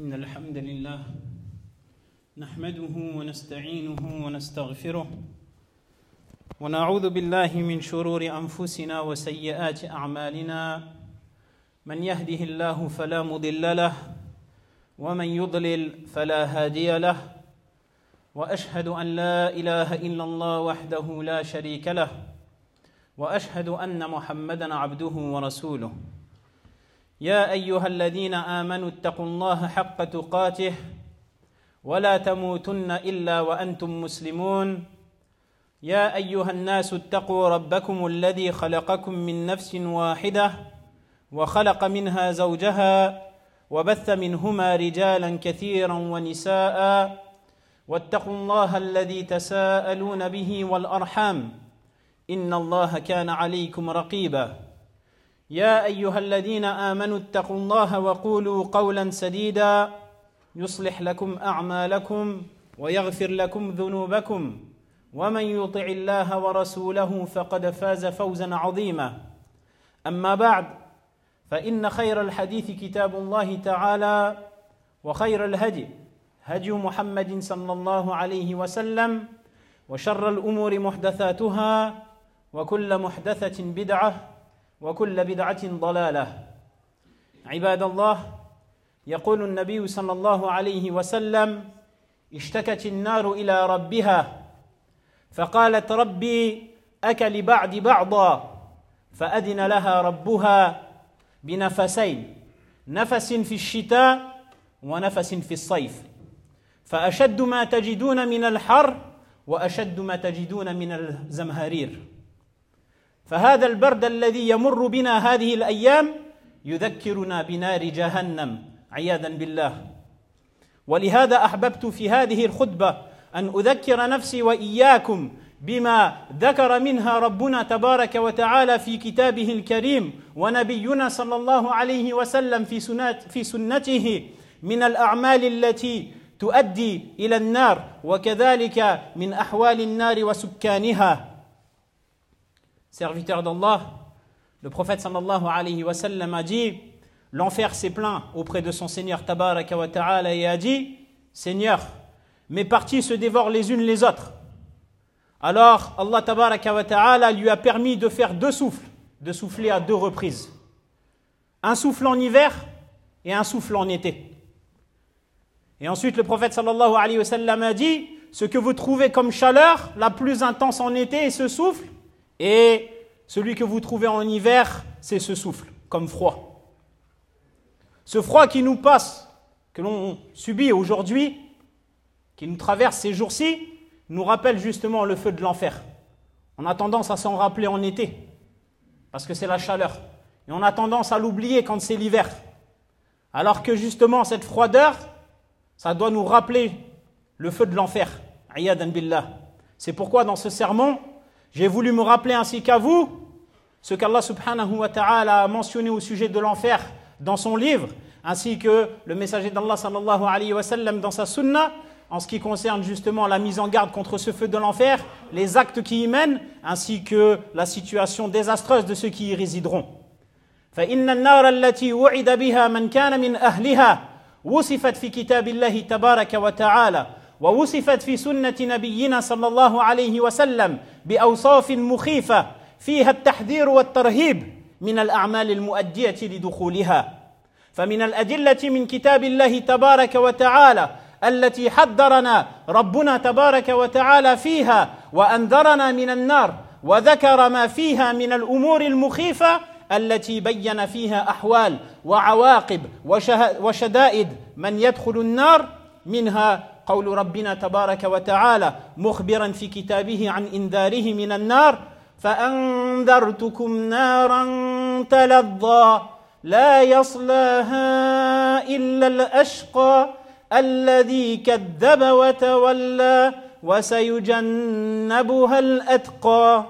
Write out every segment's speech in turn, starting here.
إن الحمد لله نحمده ونستعينه ونستغفره ونعوذ بالله من شرور أنفسنا وسيئات أعمالنا من يهده الله فلا مضل له ومن يضلل فلا هادي له وأشهد أن لا إله إلا الله وحده لا شريك له وأشهد أن محمدًا عبده ورسوله يا أيها الذين آمنوا اتقوا الله حق تقاته ولا تموتن إلا وأنتم مسلمون يا أيها الناس اتقوا ربكم الذي خلقكم من نفس واحدة وخلق منها زوجها وبث منهما رجالا كثيرا ونساء واتقوا الله الذي تساءلون به والأرحام إن الله كان عليكم رقيبا يا أيها الذين آمنوا اتقوا الله وقولوا قولا سديدا يصلح لكم أعمالكم ويغفر لكم ذنوبكم ومن يطع الله ورسوله فقد فاز فوزا عظيما أما بعد فإن خير الحديث كتاب الله تعالى وخير الهدي هدي محمد صلى الله عليه وسلم وشر الأمور محدثاتها وكل محدثة بدعة وكل بدعة ضلالة عباد الله يقول النبي صلى الله عليه وسلم اشتكت النار إلى ربها فقالت ربي أكل بعد بعضا فأذن لها ربها بنفسين نفس في الشتاء ونفس في الصيف فأشد ما تجدون من الحر وأشد ما تجدون من الزمهرير فهذا البرد الذي يمر بنا هذه الأيام يذكرنا بنار جهنم عياذا بالله ولهذا أحببت في هذه الخطبة أن أذكر نفسي وإياكم بما ذكر منها ربنا تبارك وتعالى في كتابه الكريم ونبينا صلى الله عليه وسلم في سنته من الأعمال التي تؤدي إلى النار وكذلك من أحوال النار وسكانها. Serviteur d'Allah, le prophète sallallahu alayhi wa sallam a dit, l'enfer s'est plaint auprès de son Seigneur tabaraka wa ta'ala et a dit, Seigneur, mes parties se dévorent les unes les autres. Alors Allah tabaraka wa ta'ala lui a permis de faire deux souffles, de souffler à deux reprises. Un souffle en hiver et un souffle en été. Et ensuite le prophète sallallahu alayhi wa sallam a dit, ce que vous trouvez comme chaleur, la plus intense en été est ce souffle, et celui que vous trouvez en hiver, c'est ce souffle, comme froid. Ce froid qui nous passe, que l'on subit aujourd'hui, qui nous traverse ces jours-ci, nous rappelle justement le feu de l'enfer. On a tendance à s'en rappeler en été, parce que c'est la chaleur. Et on a tendance à l'oublier quand c'est l'hiver. Alors que justement, cette froideur, ça doit nous rappeler le feu de l'enfer. Iyadan billah. C'est pourquoi dans ce sermon, j'ai voulu me rappeler ainsi qu'à vous ce qu'Allah subhanahu wa ta'ala a mentionné au sujet de l'enfer dans son livre, ainsi que le messager d'Allah sallallahu alayhi wa sallam dans sa sunna, en ce qui concerne justement la mise en garde contre ce feu de l'enfer, les actes qui y mènent, ainsi que la situation désastreuse de ceux qui y résideront. فإن النار التي وعد بها من كان من أهلها وصفت في كتاب الله تبارك وتعالى ووصفت في سنة نبينا صلى الله عليه وسلم بأوصاف مخيفة فيها التحذير والترهيب من الأعمال المؤدية لدخولها فمن الأدلة من كتاب الله تبارك وتعالى التي حذرنا ربنا تبارك وتعالى فيها وأنذرنا من النار وذكر ما فيها من الأمور المخيفة التي بين فيها أحوال وعواقب وشدائد من يدخل النار منها قول ربنا تبارك وتعالى مخبرا في كتابه عن إنذاره من النار فأنذرتكم نارا تلظى لا يصلاها إلا الأشقى الذي كذب وتولى وسيجنبها الأتقى.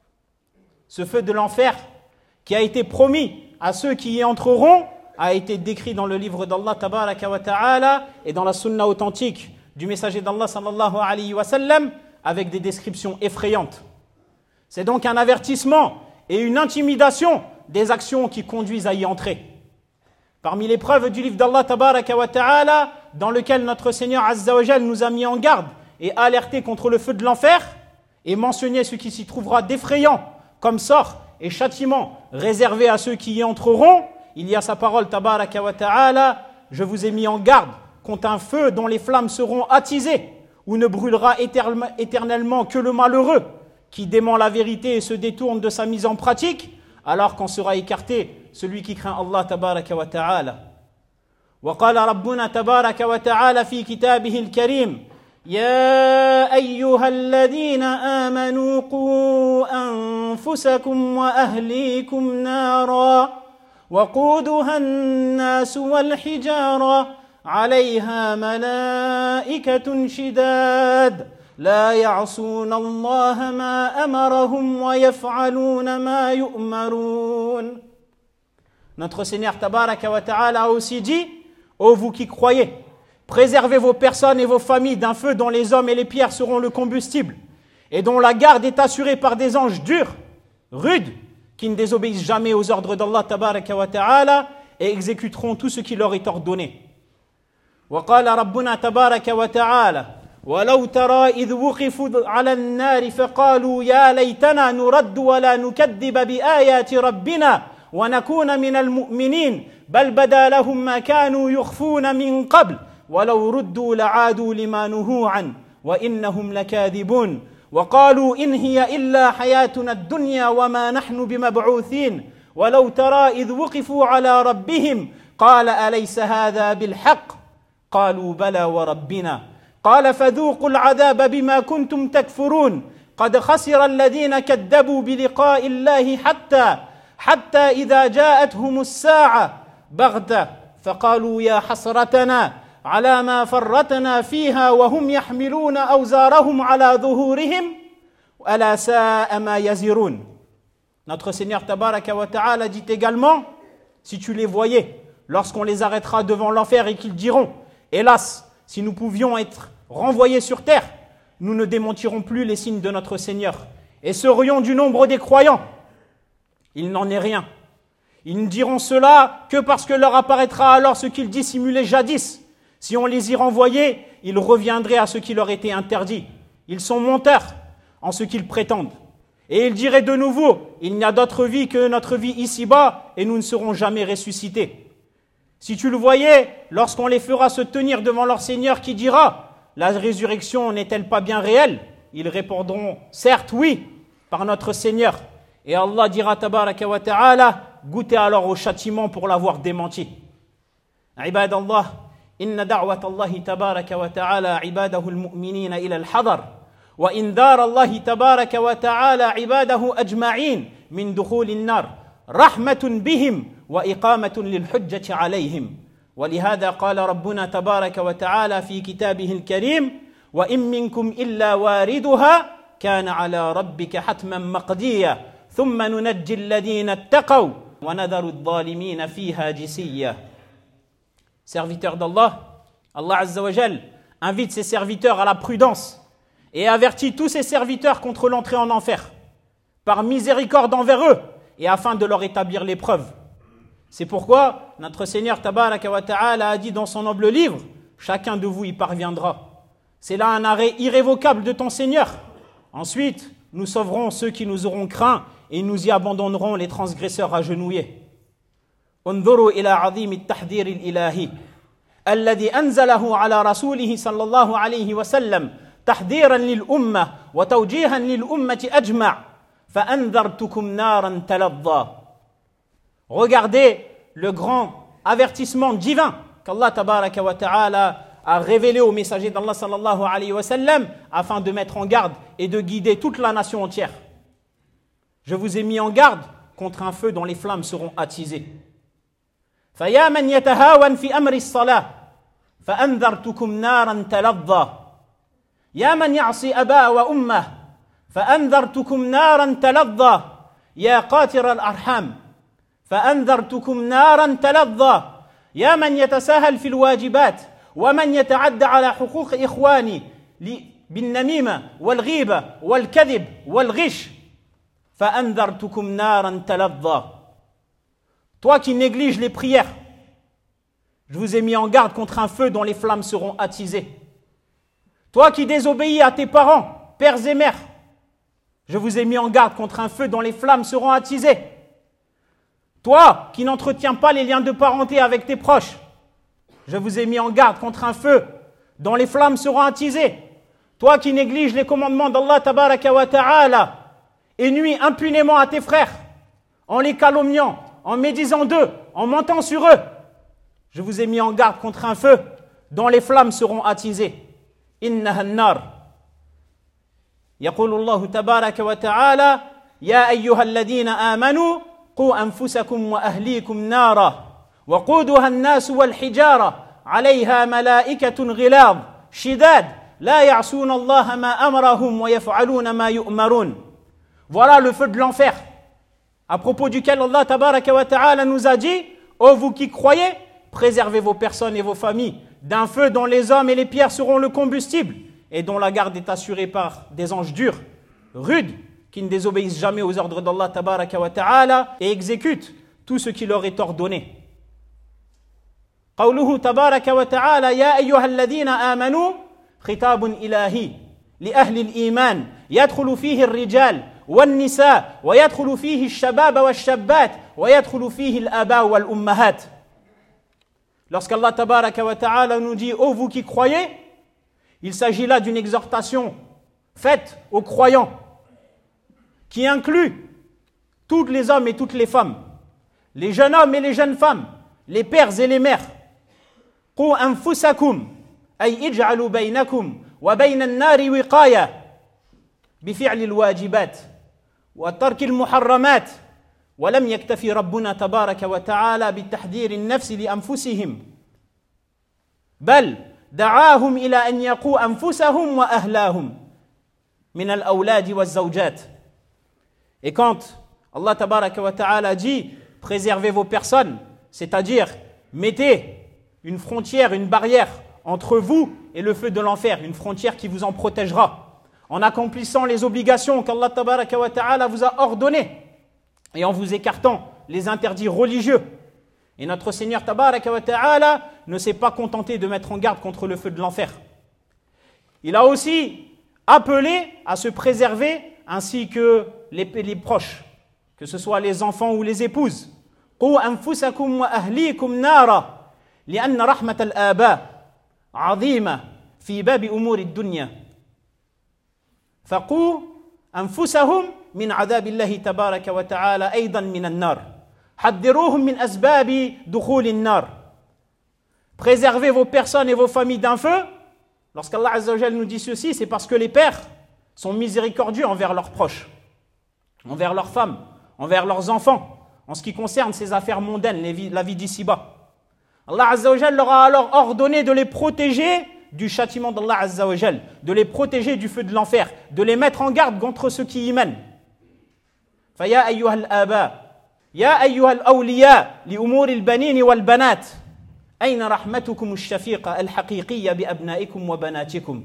Ce feu de l'enfer qui a été promis à ceux qui y entreront a été décrit dans le livre d'Allah tabaraka wa ta'ala et dans la sunna authentique du messager d'Allah sallallahu alayhi wa sallam avec des descriptions effrayantes. C'est donc un avertissement et une intimidation des actions qui conduisent à y entrer. Parmi les preuves du livre d'Allah tabaraka wa ta'ala, dans lequel notre Seigneur Azza wa Jal nous a mis en garde et alerté contre le feu de l'enfer, et mentionné ce qui s'y trouvera d'effrayant comme sort et châtiment réservé à ceux qui y entreront, il y a sa parole tabaraka wa ta'ala, je vous ai mis en garde contre un feu dont les flammes seront attisées, où ne brûlera éternellement que le malheureux qui dément la vérité et se détourne de sa mise en pratique, alors qu'en sera écarté celui qui craint Allah tabaraka wa ta'ala. وقال ربنا تبارك وتعالى في كتابه الكريم يا أيها الذين آمنوا قوا أنفسكم وأهليكم نارا وقودها الناس والحجارة عليها ملائكة شداد لا يعصون الله ما أمرهم ويفعلون ما يؤمرون. Notre Seigneur Tabaraka wa Ta'ala a aussi dit: ô vous qui croyez, préservez vos personnes et vos familles d'un feu dont les hommes et les pierres seront le combustible et dont la garde est assurée par des anges durs, rudes, qui ne désobéissent jamais aux ordres d'Allah Tabaraka wa Ta'ala et exécuteront tout ce qui leur est ordonné. وقال ربنا تبارك وتعالى ولو ترى إذ وقفوا على النار فقالوا يا ليتنا نرد ولا نكذب بآيات ربنا ونكون من المؤمنين بل بدا لهم ما كانوا يخفون من قبل ولو ردوا لعادوا لما نهوا عنه وإنهم لكاذبون وقالوا إن هي إلا حياتنا الدنيا وما نحن بمبعوثين ولو ترى إذ وقفوا على ربهم قال أليس هذا بالحق قالوا بلى وربنا قال فذوقوا العذاب بما كنتم تكفرون قد خسر الذين كذبوا بلقاء الله حتى إذا جاءتهم الساعة بغتة فقالوا يا حسرتنا على ما فرطنا فيها وهم يحملون أوزارهم على ظهورهم ألا ساء ما يزرون. Notre Seigneur Tabaraka wa Ta'ala dit également: si tu les voyais lorsqu'on les arrêtera devant l'enfer et qu'ils diront: hélas, si nous pouvions être renvoyés sur terre, nous ne démentirons plus les signes de notre Seigneur et serions du nombre des croyants. Il n'en est rien. Ils ne diront cela que parce que leur apparaîtra alors ce qu'ils dissimulaient jadis. Si on les y renvoyait, ils reviendraient à ce qui leur était interdit. Ils sont menteurs en ce qu'ils prétendent. Et ils diraient de nouveau: il n'y a d'autre vie que notre vie ici-bas et nous ne serons jamais ressuscités. Si tu le voyais, lorsqu'on les fera se tenir devant leur Seigneur qui dira: la résurrection n'est-elle pas bien réelle? Ils répondront: certes oui, par notre Seigneur. Et Allah dira tabaraka wa ta'ala: goûtez alors au châtiment pour l'avoir démenti. Ibadallah, inna da'wat Allah tabaraka wa ta'ala ibadahu al-mu'minina ila al-hadar wa indar Allah tabaraka wa ta'ala ibadahu ajma'in min dukhul an-nar rahmatun bihim وإقامة للحجة عليهم ولهذا قال ربنا تبارك وتعالى في كتابه الكريم وإن منكم إلا واردها كان على ربك حتما مقضيا ثم ننجي الذين اتقوا ونذر الظالمين فيها جثيا. Serviteurs d'Allah, Allah Azza wa Jal invite ses serviteurs à la prudence et avertit tous ses serviteurs contre l'entrée en enfer par miséricorde envers eux et afin de leur établir l'épreuve. C'est pourquoi notre Seigneur Tabaraka wa Ta'ala a dit dans son noble livre: chacun de vous y parviendra. C'est là un arrêt irrévocable de ton Seigneur. Ensuite, nous sauverons ceux qui nous auront craint et nous y abandonnerons les transgresseurs agenouillés. انظروا إلى عظيم التحذير الإلهي الذي أنزله على رسوله صلى الله عليه وسلم تحذيرا للأمة وتوجيها للأمة أجمع فأنذرتكم نارا تلظى. Regardez le grand avertissement divin qu'Allah tabaraka wa ta'ala a révélé au messager d'Allah sallallahu alayhi wa sallam afin de mettre en garde et de guider toute la nation entière. Je vous ai mis en garde contre un feu dont les flammes seront attisées. فَيَا مَنْ يَتَهَاوَنْ فِي أَمْرِ الصَّلَاةِ فَأَنذَرْتُكُمْ نَارًا تَلَظَّى يَا مَنْ يَعْصِي أَبَاهُ وَأُمَّهُ فَأَنذَرْتُكُمْ نَارًا تَلَظَّى يَا قَاطِرَ الْأَرْحَامِ فأنذرتكم نارا تلظى يا من يتساهل في الواجبات ومن يتعدى على حقوق إخواني بالنميمة والغيبة والكذب والغش فأنذرتكم نارا تلظى. Toi qui négliges les prières Je vous ai mis en garde contre un feu dont les flammes seront attisées. Toi qui désobéis à tes parents, pères et mères, je vous ai mis en garde contre un feu dont les flammes seront attisées. Toi qui n'entretiens pas les liens de parenté avec tes proches, je vous ai mis en garde contre un feu dont les flammes seront attisées. Toi qui négliges les commandements d'Allah tabaraka wa ta'ala et nuis impunément à tes frères, en les calomniant, en médisant d'eux, en mentant sur eux, je vous ai mis en garde contre un feu dont les flammes seront attisées. Innaha an-nar. يقول الله تبارك وتعالى يا أيها الذين آمنوا قوا أنفسكم وأهليكم نارا وقودها الناس والحجارة عليها ملائكة غلاظ شداد لا يعصون الله ما أمرهم ويفعلون ما يؤمرون. Voilà le feu de l'enfer, à propos duquel Allah tabaraka wa ta'ala nous a dit: ô vous qui croyez, préservez vos personnes et vos familles d'un feu dont les hommes et les pierres seront le combustible et dont la garde est assurée par des anges durs, rudes, qui ne désobéissent jamais aux ordres d'Allah tabaraka wa ta'ala et exécutent tout ce qui leur est ordonné. قوله تبارك وتعالى يا أيها الذين آمنوا خطاب إلهي لأهل الإيمان يدخل فيه الرجال والنساء ويدخل فيه الشباب والشابات ويدخل فيه الآباء والأمهات. Lorsqu'Allah tabaraka wa ta'ala nous dit: ô vous qui croyez, il s'agit là d'une exhortation faite aux croyants qui inclut tous les hommes et toutes les femmes, les jeunes hommes et les jeunes femmes, les pères et les mères. قوا أنفسكم أي اجعلوا بينكم وبين النار وقاية بفعل الواجبات وترك المحرمات ولم يكتفي ربنا تبارك وتعالى بتحذير النفس لأنفسهم بل دعاهم إلى أن يقوا أنفسهم وأهلاهم من الأولاد والزوجات. Et quand Allah tabaraka wa ta'ala dit préservez vos personnes, c'est-à-dire mettez une frontière, une barrière entre vous et le feu de l'enfer, une frontière qui vous en protégera, en accomplissant les obligations qu'Allah tabaraka wa ta'ala vous a ordonnées et en vous écartant les interdits religieux. Et notre Seigneur tabaraka wa ta'ala ne s'est pas contenté de mettre en garde contre le feu de l'enfer. Il a aussi appelé à se préserver ainsi que les proches, que ce soit les enfants ou les épouses. قُوا أَنفُسَكُمْ وَأَهْلِيكُمْ نَارًا لأن رحمة الآباء عظيمة في باب أمور الدنيا فقوا أنفسهم من عذاب الله تبارك وتعالى أيضا من النار حذروهم من أسباب دخول النار. Préservez vos personnes et vos familles d'un feu. Lorsqu'Allah Azza wa Jal nous dit ceci, c'est parce que les pères sont miséricordieux envers leurs proches, envers leurs femmes, envers leurs enfants, en ce qui concerne ces affaires mondaines, la vie d'ici-bas. Allah Azza wa Jal leur a alors ordonné de les protéger du châtiment d'Allah Azza wa Jal, de les protéger du feu de l'enfer, de les mettre en garde contre ceux qui y mènent. فَيَا أَيُّهَا الْآبَاء يَا أَيُّهَا الْأَوْلِيَاء لِأُمُورِ الْبَنِينِ وَالْبَنَاتِ أين رحمتكم الشفيقة الحقيقية بأبنائكم وبناتكم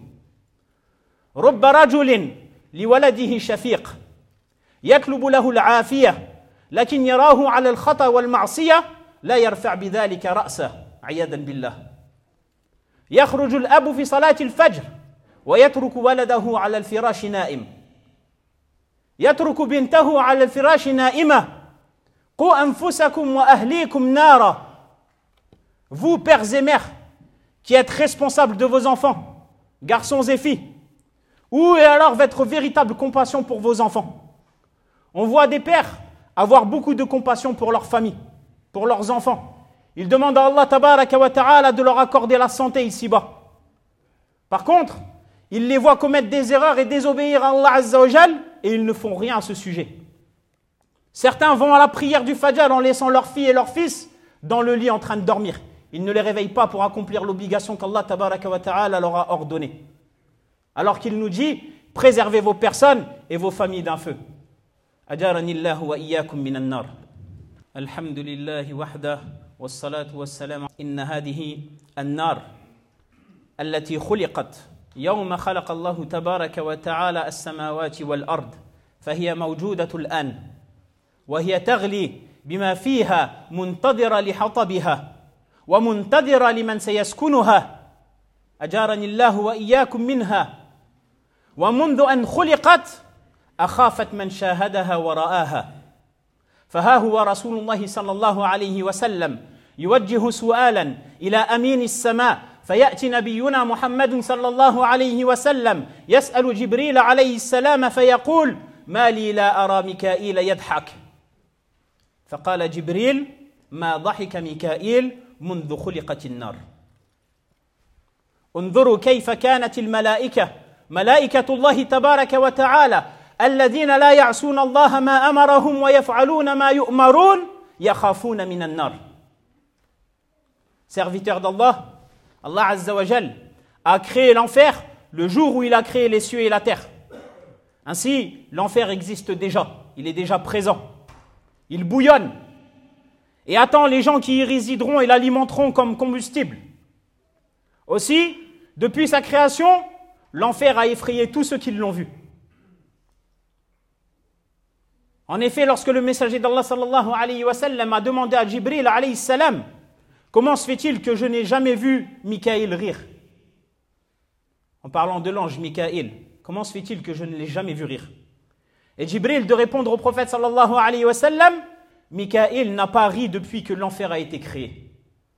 رب رجل لولده شفيق يطلب له العافية لكن يراه على الخطأ والمعصية لا يرفع بذلك رأسه عياذا بالله يخرج الأب في صلاة الفجر ويترك ولده على الفراش نائم يترك بنته على الفراش نائمة قوا أنفسكم وأهليكم نارا. Vous, pères et mères, qui êtes responsables de vos enfants, garçons et filles, où est alors votre véritable compassion pour vos enfants? On voit des pères avoir beaucoup de compassion pour leur famille, pour leurs enfants. Ils demandent à Allah tabaraka wa ta'ala de leur accorder la santé ici-bas. Par contre, ils les voient commettre des erreurs et désobéir à Allah Azza wa Jal et ils ne font rien à ce sujet. Certains vont à la prière du Fajr en laissant leurs filles et leurs fils dans le lit en train de dormir. Ils ne les réveillent pas pour accomplir l'obligation qu'Allah tabaraka wa ta'ala leur a ordonnée. Alors qu'il nous dit, préservez vos personnes et vos familles d'un feu. أجارني الله وإياكم من النار. الحمد لله وحده والصلاة والسلام. إن هذه النار التي خلقت يوم خلق الله تبارك وتعالى السماوات والأرض فهي موجودة الآن وهي تغلي بما فيها منتظرة لحطبها ومنتظرة لمن سيسكنها أجارني الله وإياكم منها ومنذ أن خلقت أخافت من شاهدها ورآها فها هو رسول الله صلى الله عليه وسلم يوجه سؤالا إلى أمين السماء فيأتي نبينا محمد صلى الله عليه وسلم يسأل جبريل عليه السلام فيقول ما لي لا أرى ميكائيل يضحك فقال جبريل ما ضحك ميكائيل منذ خلقت النار انظروا كيف كانت الملائكة ملائكة الله تبارك وتعالى الذين لا يعصون الله ما أمرهم ويفعلون ما يؤمرون يخافون من النار. Serviteurs d'Allah, Allah Azza wa Jal a créé l'enfer le jour où il a créé les cieux et la terre. Ainsi, l'enfer existe déjà, il est déjà présent. Il bouillonne et attend les gens qui y résideront et l'alimenteront comme combustible. Aussi, depuis sa création, l'enfer a effrayé tous ceux qui l'ont vu. En effet, lorsque le messager d'Allah sallallahu alayhi wa sallam a demandé à Jibril alayhi salam comment se fait-il que je n'ai jamais vu Mikaïl rire? En parlant de l'ange Mikaïl, comment se fait-il que je ne l'ai jamais vu rire? Et Jibril de répondre au prophète sallallahu alayhi wa sallam, Mikaïl n'a pas ri depuis que l'enfer a été créé.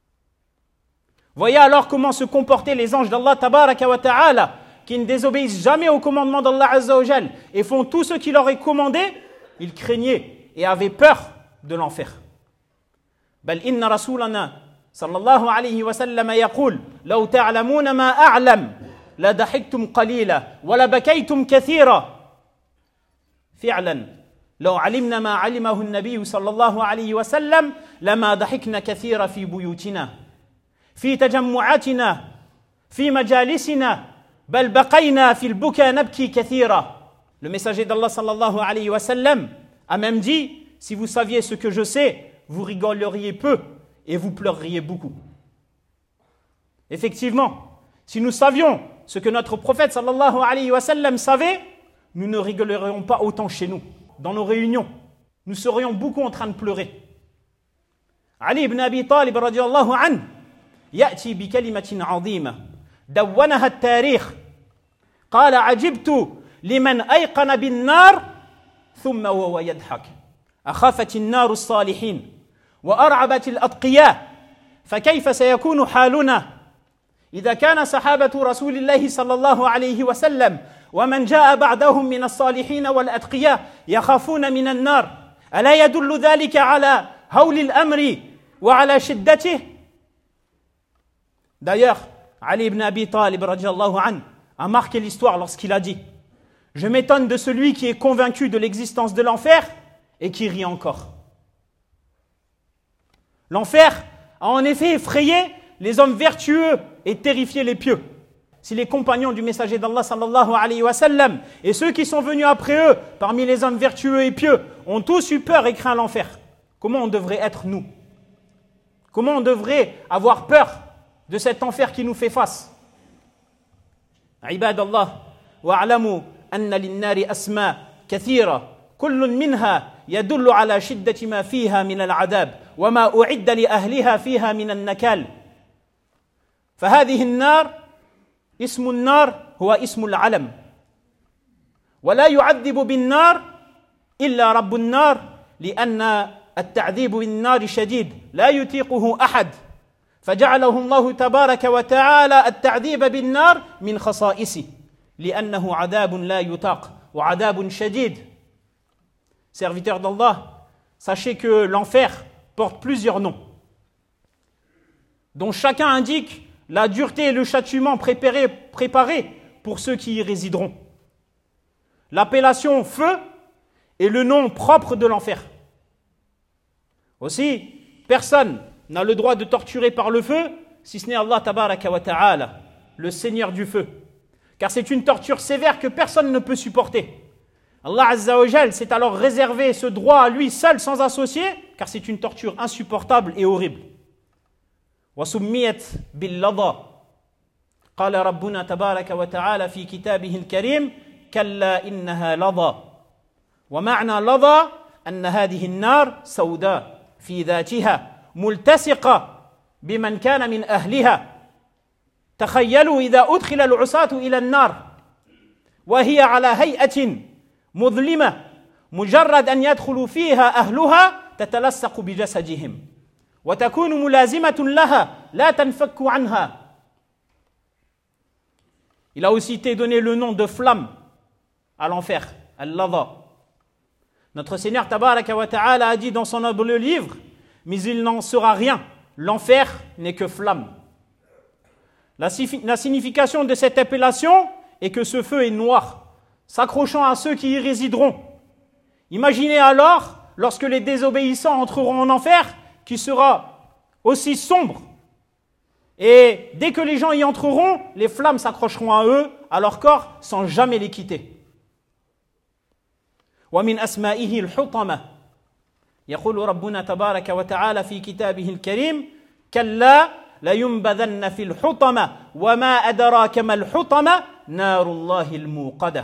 Voyez alors comment se comportaient les anges d'Allah tabaraka wa ta'ala qui ne désobéissent jamais au commandement d'Allah azza wa jal et font tout ce qu'il leur est commandé. Ils craignaient et avaient peur de l'enfer. بل إن رسولنا صلى الله عليه وسلم يقول لو تعلمون ما أعلم لضحكتم قليلا ولبكيتم كثيرا. فعلا لو علمنا ما علمه النبي صلى الله عليه وسلم لما ضحكنا كثيرا في بيوتنا في تجمعاتنا في مجالسنا بل بقينا في البكاء نبكي كثيرا. Le messager d'Allah sallallahu alayhi wa sallam a même dit, si vous saviez ce que je sais, vous rigoleriez peu et vous pleureriez beaucoup. Effectivement, si nous savions ce que notre prophète sallallahu alayhi wa sallam savait, nous ne rigolerions pas autant chez nous, dans nos réunions. Nous serions beaucoup en train de pleurer. Ali ibn Abi Talib radiyallahu anhu يأتي بكلمة عظيمة دونها التاريخ قال عجبت لمن أيقن بالنار ثم وهو يضحك أخافت النار الصالحين وأرعبت الأتقياء فكيف سيكون حالنا إذا كان صحابة رسول الله صلى الله عليه وسلم ومن جاء بعدهم من الصالحين والأتقياء يخافون من النار ألا يدل ذلك على هول الأمر وعلى شدته. D'ailleurs, Ali ibn Abi Talib radiyallahu anhu a marqué l'histoire lorsqu'il a dit: je m'étonne de celui qui est convaincu de l'existence de l'enfer et qui rit encore. L'enfer a en effet effrayé les hommes vertueux et terrifié les pieux. Si les compagnons du messager d'Allah sallallahu alayhi wa sallam et ceux qui sont venus après eux, parmi les hommes vertueux et pieux, ont tous eu peur et craint l'enfer, comment on devrait être nous? Comment on devrait avoir peur de cet enfer qui nous fait face? Ibadallah, wa'alamu أن للنار أسماء كثيرة كل منها يدل على شدة ما فيها من العذاب وما أعد لأهلها فيها من النكال. فهذه النار اسم النار هو اسم العلم ولا يعذب بالنار إلا رب النار لأن التعذيب بالنار شديد لا يطيقه أحد فجعله الله تبارك وتعالى التعذيب بالنار من خصائصه لأنه عذاب لا يطاق وعذاب شديد. Serviteurs d'Allah, sachez que l'enfer porte plusieurs noms, dont chacun indique la dureté et le châtiment préparés pour ceux qui y résideront. L'appellation feu est le nom propre de l'enfer. Aussi, personne n'a le droit de torturer par le feu, si ce n'est Allah tabaraka wa ta'ala, le Seigneur du feu. Car c'est une torture sévère que personne ne peut supporter. Allah Azza wa Jal s'est alors réservé ce droit à lui seul sans associé, car c'est une torture insupportable et horrible. وَسُمِّيَتْ بِاللَّظَى قال ربنا تبارك وتعالى في كتابه الكريم كلا إنها لظى ومعنى لظى أن هذه النار سوداء في ذاتها ملتصقة بمن كان من أهلها. تخيلوا إذا أدخل العصاة إلى النار وهي على هيئة مظلمة مجرد أن يدخلوا فيها أهلها تتلصق بجسدهم وتكون ملازمة لها لا تنفك عنها. Il a aussi été donné le nom de flamme à l'enfer, Al-Ladha. Notre Seigneur Tabaraka wa Ta'ala a dit dans son noble livre, mais il n'en sera rien, l'enfer n'est que flamme. La signification de cette appellation est que ce feu est noir, s'accrochant à ceux qui y résideront. Imaginez alors, lorsque les désobéissants entreront en enfer, qui sera aussi sombre. Et dès que les gens y entreront, les flammes s'accrocheront à eux, à leur corps, sans jamais les quitter. ومن أسمائه الحطمة يقول ربنا تبارك وتعالى في كتابه الكريم كلا لينبذن في الحطمة وما أدراك ما الحطمة نار الله الموقدة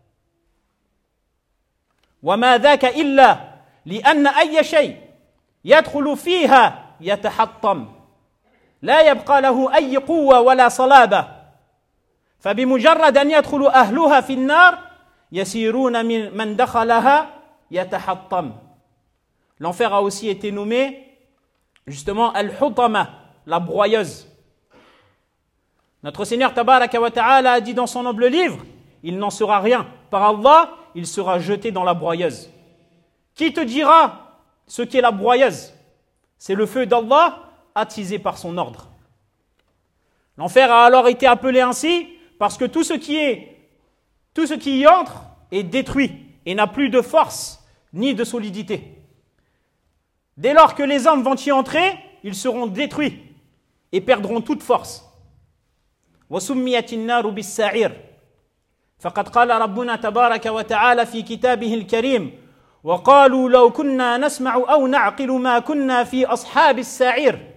وما ذاك إلا لأن أي شيء يدخل فيها يتحطم لا يبقى له أي قوة ولا صلابة فبمجرد أن يدخل أهلها في النار يسيرون من دخلها يتحطم. L'enfer a aussi été nommé justement Al-Hutama, la broyeuse. Notre Seigneur Tabaraka wa Ta'ala a dit dans son noble livre, il n'en sera rien. Par Allah, il sera jeté dans la broyeuse. Qui te dira ce qu'est la broyeuse? C'est le feu d'Allah attisé par son ordre. L'enfer a alors été appelé ainsi parce que tout ce qui y entre est détruit et n'a plus de force ni de solidité. Dès lors que les hommes vont y entrer, ils seront détruits et perdront toute force. وسميت النار بالسعير فقد قال ربنا تبارك وتعالى في كتابه الكريم وقالوا لو كنا نسمع أو نعقل ما كنا في أصحاب السعير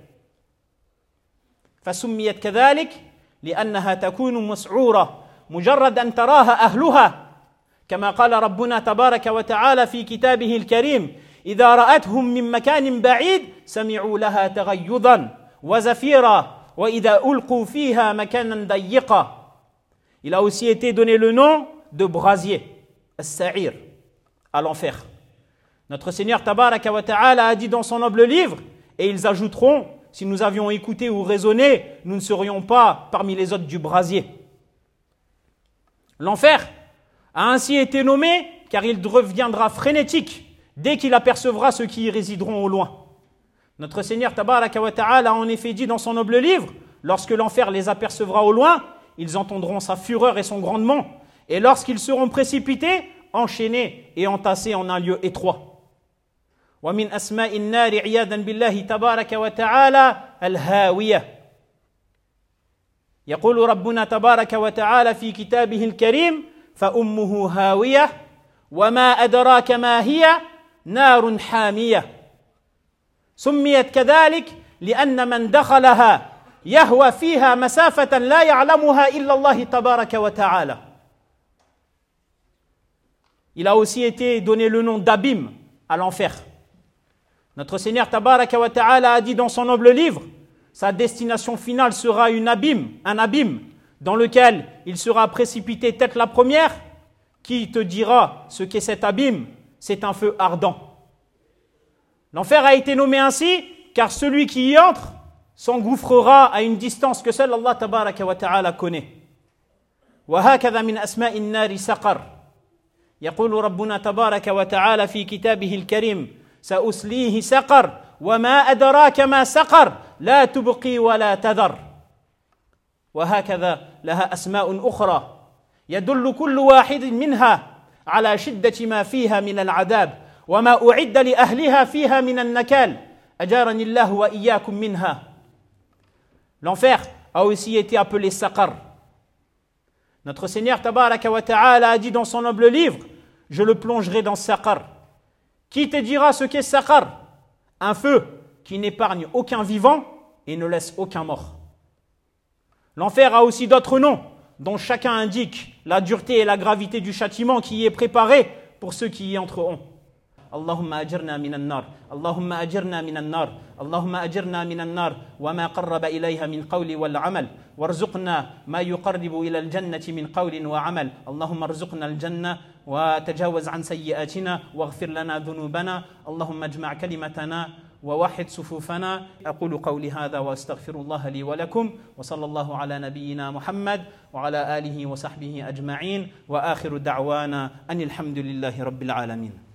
فسميت كذلك لأنها تكون مسعورة مجرد أن تراها أهلها كما قال ربنا تبارك وتعالى في كتابه الكريم إذا رأتهم من مكان بعيد سمعوا لها تغيظا وزفيرا وإذا ألقوا فيها مكانا ضيقا. Il a aussi été donné le nom de brasier, as-sa'ir, à l'enfer. Notre Seigneur Tabaraka wa Ta'ala a dit dans son noble livre, et ils ajouteront, si nous avions écouté ou raisonné, nous ne serions pas parmi les hôtes du brasier. L'enfer a ainsi été nommé car il deviendra frénétique dès qu'il apercevra ceux qui y résideront au loin. Notre Seigneur Tabaraka wa Ta'ala a en effet dit dans son noble livre, lorsque l'enfer les apercevra au loin, ils entendront sa fureur et son grondement, et lorsqu'ils seront précipités, enchaînés et entassés en un lieu étroit. ومن أسماء النار عياذا بالله تبارك وتعالى الهاوية. يقول ربنا تبارك وتعالى في كتابه الكريم فأمه هاوية وما أدراك ما هي نار حامية. سميت كذلك لأن من دخلها يهوى فيها مسافة لا يعلمها إلا الله تبارك وتعالى. Il a aussi été donné le nom d'abîme à l'enfer. Notre Seigneur Tabaraka wa Ta'ala a dit dans son noble livre, sa destination finale sera un abîme dans lequel il sera précipité tête la première. Qui te dira ce qu'est cet abîme? C'est un feu ardent. L'enfer a été nommé ainsi car celui qui y entre s'engouffrera à une distance que seul Allah Tabaraka wa Ta'ala connaît. وهكذا من أسماء النار سقر. يقول ربنا تبارك وتعالى في كتابه الكريم سأسليه سقر وما أدراك ما سقر لا تبقي ولا تذر. وهكذا لها أسماء أخرى يدل كل واحد منها على شدة ما فيها من العذاب وما أعد لأهلها فيها من النكال أجارني الله وإياكم منها. L'enfer a aussi été appelé Saqar. Notre Seigneur Tabaraka wa Ta'ala a dit dans son noble livre, je le plongerai dans Saqar. Qui te dira ce qu'est Saqar? Un feu qui n'épargne aucun vivant et ne laisse aucun mort. L'enfer a aussi d'autres noms, dont chacun indique la dureté et la gravité du châtiment qui y est préparé pour ceux qui y entreront. اللهم أجرنا من النار، اللهم أجرنا من النار، اللهم أجرنا من النار وما قرب إليها من قول والعمل، وارزقنا ما يقرب إلى الجنة من قول وعمل. اللهم ارزقنا الجنة وتجاوز عن سيئاتنا واغفر لنا ذنوبنا. اللهم اجمع كلمتنا ووحد صفوفنا. أقول قولي هذا وأستغفر الله لي ولكم، وصلى الله على نبينا محمد وعلى آله وصحبه أجمعين، وآخر دعوانا أن الحمد لله رب العالمين.